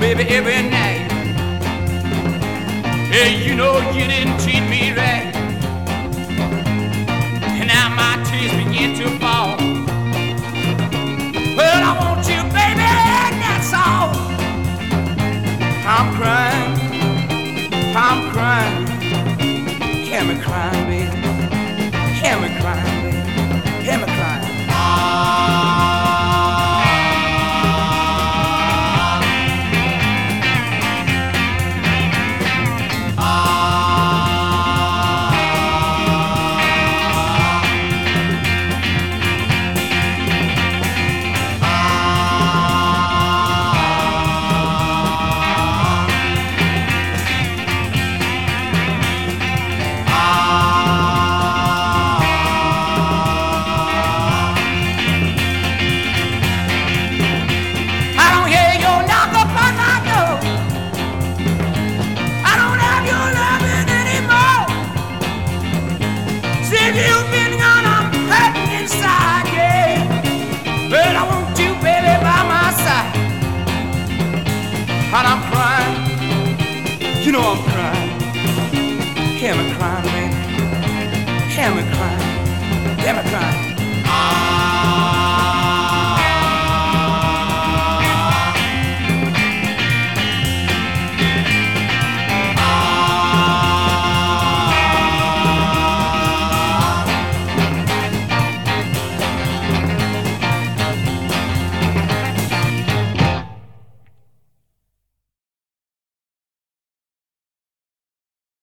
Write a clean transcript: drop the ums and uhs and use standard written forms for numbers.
baby, every night. Hey, you know you didn't treat me right, and now my tears begin to fall. Well, I want you, baby, and that's all. I'm crying, I'm crying. Hear me crying, baby. Hear me crying, baby. Hear me crying. You've been gone, I'm hurting inside, yeah. But I want you, baby, by my side. And I'm crying, you know I'm crying. Hear me crying, baby. Hear me crying, hear me crying.